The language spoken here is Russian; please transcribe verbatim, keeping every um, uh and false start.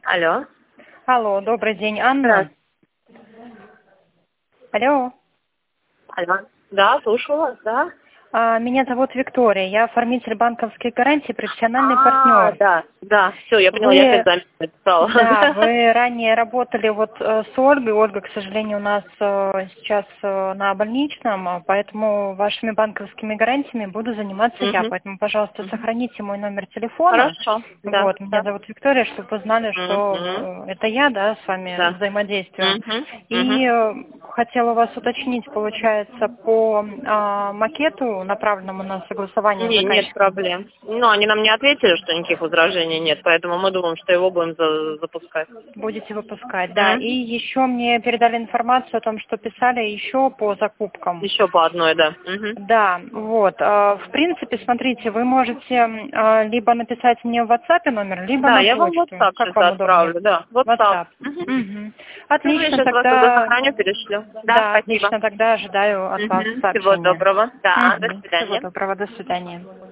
Алло. Алло, добрый день, Анна. Здравствуйте. Алло. Алло. Да, слушаю вас, да. А, Меня зовут Виктория, я оформитель банковских гарантий, профессиональный А, партнер. да, да, все, я поняла, я Вы, опять заметила, написала. да, вы ранее работали вот э, с Ольгой. Ольга, к сожалению, у нас э, сейчас э, на больничном, а поэтому вашими банковскими гарантиями буду заниматься я. Мгм, Поэтому, пожалуйста, мгм. сохраните мой номер телефона. Хорошо, да, Вот, меня да. зовут Виктория, чтобы вы знали, Мгм, что э, это я, да, с вами да. взаимодействую. Мгм, И мгм. э, хотела вас уточнить, получается, по а, макету, направленному на согласование с Не, нет заказчиком. проблем. Ну, они нам не ответили, что никаких возражений нет, поэтому мы думаем, что его будем за- запускать. Будете выпускать, да. И Мгм. еще мне передали информацию о том, что писали еще по закупкам. Еще по одной, да. Мгм. Да, вот. э, В принципе, смотрите, вы можете э, либо написать мне в WhatsApp номер, либо Да, на я вам в почту. WhatsApp Как сейчас вам удобнее? отправлю, да. WhatsApp. WhatsApp. Мгм. Мгм. Ну, я Отлично, сейчас вас тогда тогда, сохраню, перешлю. Да, да, спасибо. отлично, тогда ожидаю от вас Мгм. Всего сообщения. доброго. Да, до Мгм. Всего свидания. доброго, до свидания.